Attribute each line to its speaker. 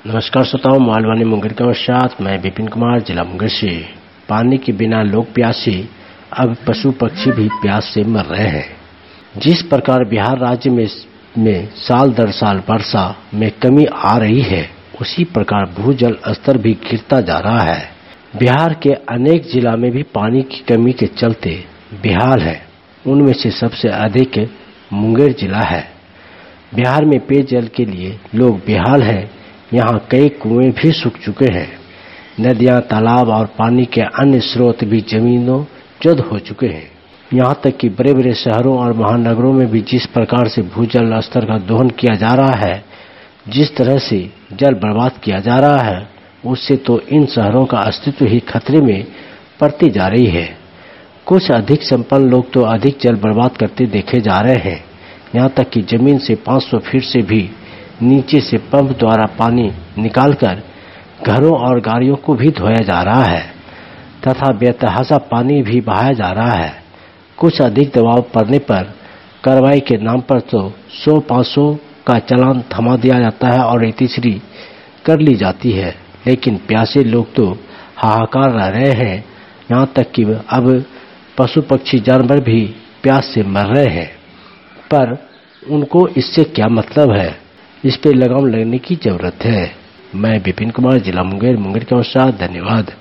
Speaker 1: नमस्कार श्रोताओं, मालवानी मुंगेर के साथ मैं विपिन कुमार, जिला मुंगेर से। पानी के बिना लोग प्यासे, अब पशु पक्षी भी प्यास से मर रहे हैं। जिस प्रकार बिहार राज्य में साल दर साल वर्षा में कमी आ रही है, उसी प्रकार भूजल स्तर भी गिरता जा रहा है। बिहार के अनेक जिला में भी पानी की कमी के चलते बेहाल है। उनमें से सबसे अधिक मुंगेर जिला है। बिहार में पेयजल के लिए लोग बेहाल हैं। यहाँ कई कुएं भी सूख चुके हैं। नदियां, तालाब और पानी के अन्य स्रोत भी जमींदोज़ हो चुके हैं। यहाँ तक कि बड़े बड़े शहरों और महानगरों में भी जिस प्रकार से भूजल स्तर का दोहन किया जा रहा है, जिस तरह से जल बर्बाद किया जा रहा है, उससे तो इन शहरों का अस्तित्व ही खतरे में पड़ती जा रही है। कुछ अधिक संपन्न लोग तो अधिक जल बर्बाद करते देखे जा रहे हैं। यहाँ तक कि जमीन से 500 फीट से भी नीचे से पंप द्वारा पानी निकालकर घरों और गाड़ियों को भी धोया जा रहा है तथा बेतहाशा पानी भी बहाया जा रहा है। कुछ अधिक दबाव पड़ने पर कार्रवाई के नाम पर तो 100-500 का चालान थमा दिया जाता है और तीसरी कर ली जाती है। लेकिन प्यासे लोग तो हाहाकार रह रहे हैं। यहाँ तक कि अब पशु पक्षी जानवर भी प्यास से मर रहे हैं। पर उनको इससे क्या मतलब है? इस पे लगाम लगने की जरूरत है। मैं विपिन कुमार, जिला मुंगेर के साथ। धन्यवाद।